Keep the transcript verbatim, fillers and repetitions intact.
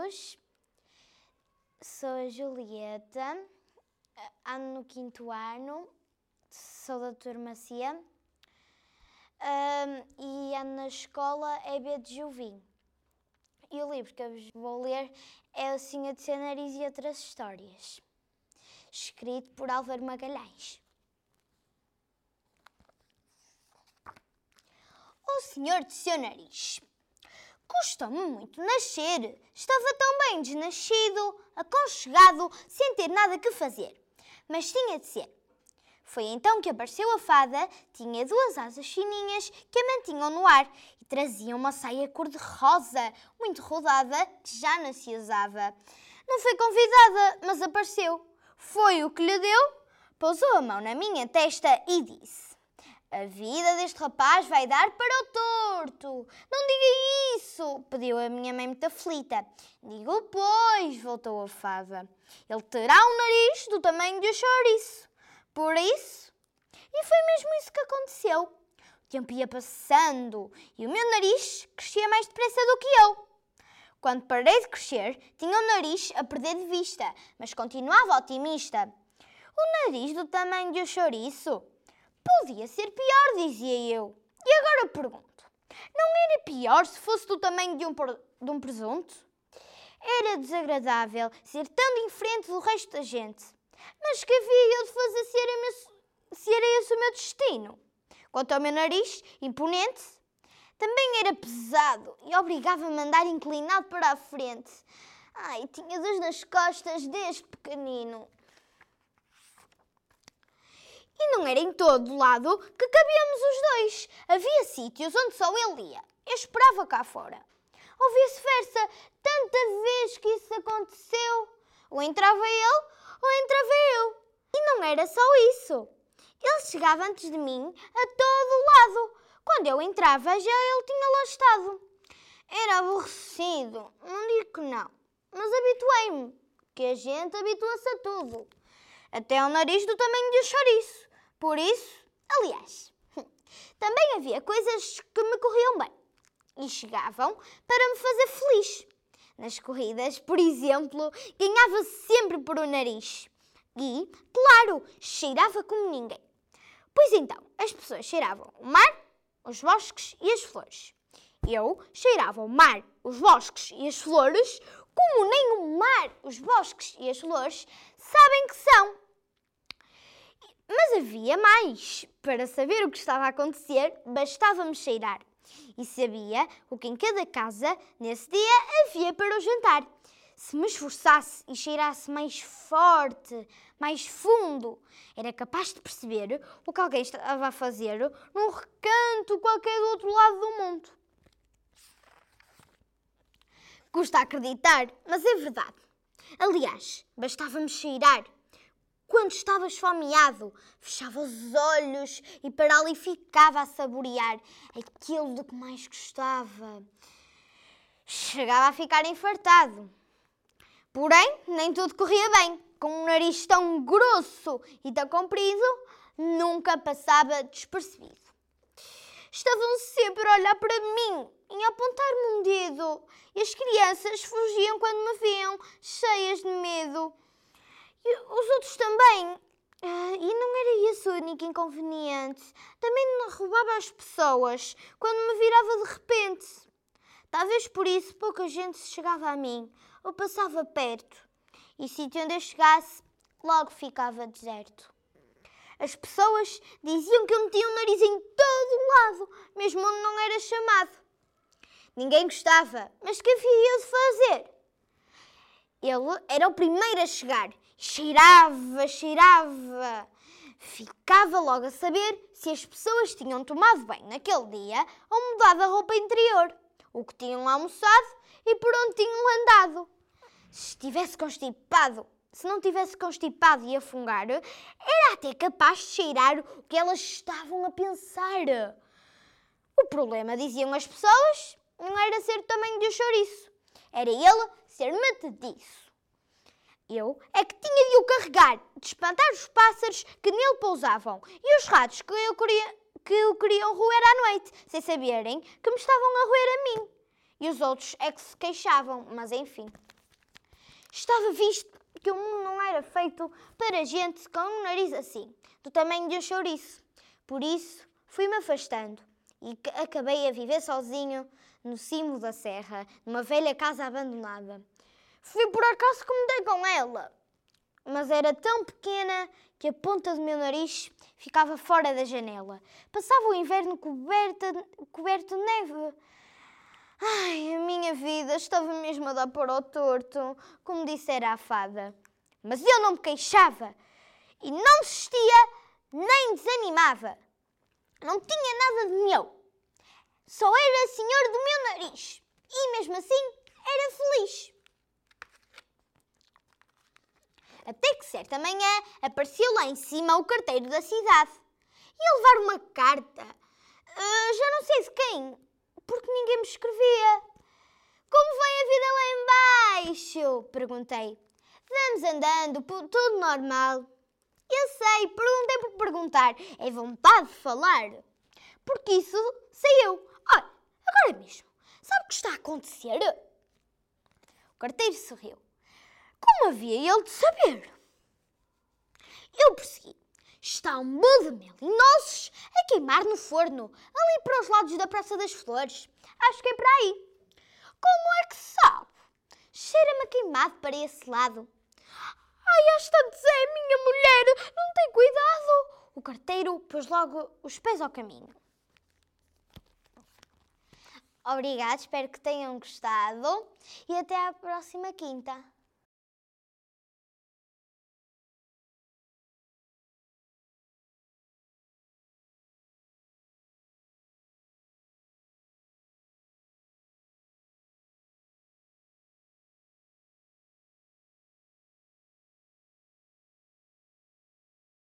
todos, sou a Julieta, ando no quinto ano, sou da turma C I A um, e ando na escola E B de Juvim. E o livro que eu vos vou ler é O Senhor de Seu Nariz e Outras Histórias, escrito por Álvaro Magalhães. O Senhor de Seu Nariz. Custou-me muito nascer. Estava tão bem desnascido, aconchegado, sem ter nada que fazer. Mas tinha de ser. Foi então que apareceu a fada, tinha duas asas fininhas que a mantinham no ar e trazia uma saia cor-de-rosa, muito rodada, que já não se usava. Não foi convidada, mas apareceu. Foi o que lhe deu, pousou a mão na minha testa e disse: a vida deste rapaz vai dar para o torto. Não diga isso, pediu a minha mãe muito aflita. Digo, pois, voltou a fada. Ele terá um nariz do tamanho de um chouriço. Por isso, e foi mesmo isso que aconteceu. O tempo ia passando e o meu nariz crescia mais depressa do que eu. Quando parei de crescer, tinha o nariz a perder de vista, mas continuava otimista. O nariz do tamanho de um chouriço? Podia ser pior, dizia eu. E agora eu pergunto, não era pior se fosse do tamanho de um, de um presunto? Era desagradável ser tão diferente do resto da gente. Mas que havia eu de fazer se era, meu, se era esse o meu destino? Quanto ao meu nariz, imponente, também era pesado e obrigava-me a andar inclinado para a frente. Ai, tinha dores nas costas desde pequenino. E não era em todo lado que cabíamos os dois. Havia sítios onde só ele ia. Eu esperava cá fora. Ou vice-versa, tanta vez que isso aconteceu. Ou entrava ele, ou entrava eu. E não era só isso. Ele chegava antes de mim a todo lado. Quando eu entrava, já ele tinha lá estado. Era aborrecido, não digo que não. Mas habituei-me, que a gente habitua-se a tudo. Até ao nariz do tamanho de um chouriço. Por isso, aliás, também havia coisas que me corriam bem e chegavam para me fazer feliz. Nas corridas, por exemplo, ganhava sempre por o nariz. E, claro, cheirava como ninguém. Pois então, as pessoas cheiravam o mar, os bosques e as flores. Eu cheirava o mar, os bosques e as flores, como nem o mar, os bosques e as flores sabem que são. Mas havia mais. Para saber o que estava a acontecer, bastava-me cheirar. E sabia o que em cada casa, nesse dia, havia para o jantar. Se me esforçasse e cheirasse mais forte, mais fundo, era capaz de perceber o que alguém estava a fazer num recanto qualquer do outro lado do mundo. Custa acreditar, mas é verdade. Aliás, bastava-me cheirar. Quando estava esfomeado, fechava os olhos e para ali ficava a saborear aquilo de que mais gostava. Chegava a ficar infartado. Porém, nem tudo corria bem. Com um nariz tão grosso e tão comprido, nunca passava despercebido. Estavam sempre a olhar para mim e a apontar-me um dedo. E as crianças fugiam quando me viam, cheias de medo. E os outros também. E não era esse o único inconveniente. Também me roubava as pessoas quando me virava de repente. Talvez por isso pouca gente se chegava a mim ou passava perto. E sítio onde eu chegasse, logo ficava deserto. As pessoas diziam que eu metia o nariz em todo o lado, mesmo onde não era chamado. Ninguém gostava, mas que havia eu de fazer? Ele era o primeiro a chegar. Cheirava, cheirava. Ficava logo a saber se as pessoas tinham tomado banho naquele dia ou mudado a roupa interior, o que tinham almoçado e por onde tinham andado. Se estivesse constipado, se não tivesse constipado e a fungar, era até capaz de cheirar o que elas estavam a pensar. O problema, diziam as pessoas, não era ser do tamanho de um chouriço. Era ele ser metediço. Eu é que tinha de o carregar, de espantar os pássaros que nele pousavam e os ratos que, eu queria, que o queriam roer à noite, sem saberem que me estavam a roer a mim. E os outros é que se queixavam, mas enfim. Estava visto que o mundo não era feito para gente com um nariz assim, do tamanho de um chouriço. Por isso, fui-me afastando e acabei a viver sozinho no cimo da serra, numa velha casa abandonada. Fui por acaso que me dei com ela, mas era tão pequena que a ponta do meu nariz ficava fora da janela. Passava o inverno coberta, coberto de neve. Ai, a minha vida estava mesmo a dar para o torto, como dissera a fada. Mas eu não me queixava e não desistia nem desanimava. Não tinha nada de meu. Só era senhor do meu nariz e mesmo assim era feliz. Até que certa manhã apareceu lá em cima o carteiro da cidade. Ia levar uma carta. Uh, já não sei de quem, porque ninguém me escrevia. Como vai a vida lá embaixo? Perguntei. Vamos andando, tudo normal. Eu sei, perguntei por perguntar. É vontade de falar. Porque isso sei eu. Olha, agora mesmo. Sabe o que está a acontecer? O carteiro sorriu. Como havia ele de saber? Eu prossegui. Está um bolo de mel e nozes a queimar no forno, ali para os lados da Praça das Flores. Acho que é para aí. Como é que sabe? Cheira-me a queimado para esse lado. Ai, às tantas é a minha mulher, não tem cuidado. O carteiro pôs logo os pés ao caminho. Obrigada, espero que tenham gostado e até à próxima quinta.